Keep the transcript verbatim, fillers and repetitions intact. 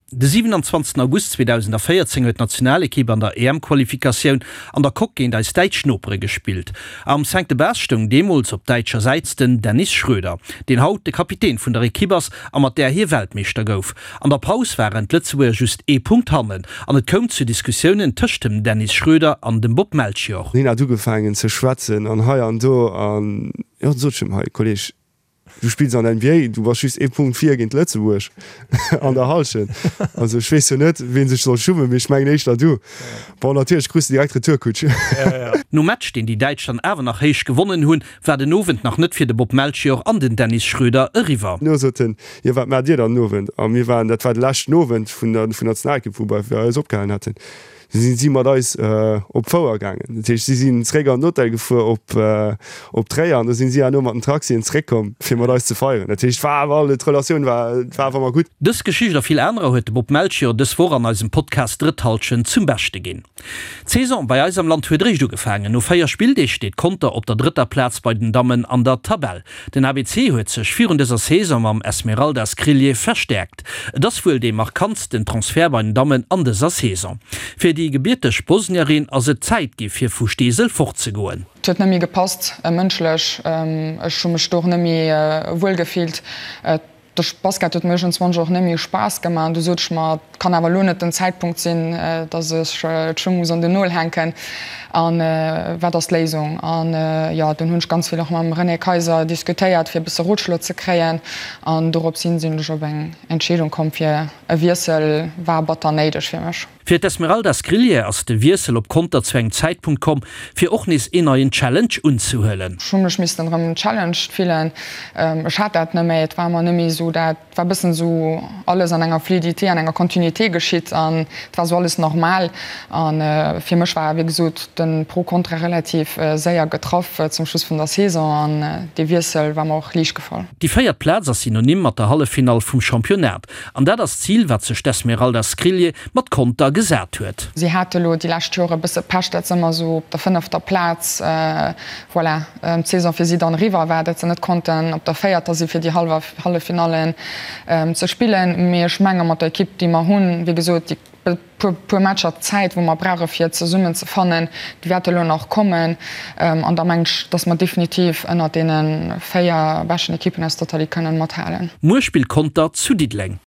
De siebenundzwanzigsten August zweitausendvierzehn huet Nationalekipe an der E M-Qualifikationun an der Kock gegen als Deitschnopre gespielt. Am Sankt Berstung Demols op deitscher Seits den Dennis Schröder, den haut de Kapitän vun der Ekibers a mat der hier Weltmeister gouf. An der Paus waren Lützeburg just e Punkt hammeln, an et kom zu Diskussionen töchtem Dennis Schröder an dem Bob Melchior. Nina du gefangen ze schwatzen an ha an do an ja, so Kolleg. Du spielst an N B A, du war schüss e Punkt vier gegen Lützeburg an der Halschen. Also ich weiß ja nicht, wen sich soll schummen, ich meine nicht, da du. Aber natürlich grüße direkt Retourkutsche. Ja, ja. No Match, den die Deutschland aber nach Heich gewonnen haben, war den Novent noch nicht für den Bob Melchior an den Dennis Schröder rüber. Nur so, ihr wart mehr dir dann Novent. Aber wir waren, das war der letzte Novent von der, von der Nationalkippe, wo wir alles abgehalten hatten. sind sie mal da äh, op Vorgegangen. Sie sind Träger an Notteil gefu op äh, op Träger, da sind sie ja nur den Taxi ins Rekom fir da zu feieren. Natürlich war Relation war, war mal gut. Das Geschichte der viel andere heute Bob Melchior des voran als im Podcast Dritthalschen zum Beste gehen. Saison bei Eis am Land Friedrich du gefangen. No feier Spiel dich steht Konter op der dritter Platz bei den Damen an der Tabelle. Den A B C huet sech führen dieser Saison am Esmeralda Skrillier verstärkt. Das wohl dem markantsten Transfer bei den Damen an dieser Saison. Für die gebürtige Bosnierin as se Zeit gi fir Fuchtesel fortzugoen. Huet nemi gepasst äh, mënschlech äh, schon mech doch nemi äh, wohlgefielt. Äh, Der Basket huet mech zwanzig auch nemi Spaß gemacht. Du soch mat kann awer lo net den Zeitpunkt sinn, äh, dat sech äh, muss an den Null henken an äh, war das Lesung. An äh, ja, den hunsch ganz viel ma René Kaiser diskutiert, fir bis Rotschlo ze kreien an dorop sinn sinn op eng Entschädung kom fir e Wirsel war batter neidech fir mech. Fir Esmeralda Skrillier ass de Wirsel op Konter zu eng Zeitpunkt kom, fir och nis innner en Challenge unzuhëllen. Schumech mis den Challenge vielen ähm, hat dat nemméit, war man nimi so dat war bisssen so alles an enger Fluidité an enger Kontinuité geschiet an war so alles normal an äh, fir mech war wie gesot den pro Kontra relativ äh, séier getroffen äh, zum Schluss vun der Saison an äh, de Wirsel war auch liich gefallen. Die feiert Plätzer synonym mat der Hallefinal vum Championat. An der das Ziel wat zech Esmeralda Skrillier mat Konter gesät huet. Sie hatte lo die Lastüre bis pacht immer so op der fünfter Platz äh, voilà, ähm, Saison fir sie dann River werdet ze net konnten op der feiert sie fir die halbe Hallefinalen ähm, zu spielen mir schmenger mat der Kipp die man hunn wie gesot die pu Matscher Zeit, wo man brauche fir ze summen ze fannen, die Werte noch kommen ähm, an der Mensch, dass man definitiv ënner denen Féier wäschen Ekippen als total können mat halen. Moorspiel Konter zu Diedling.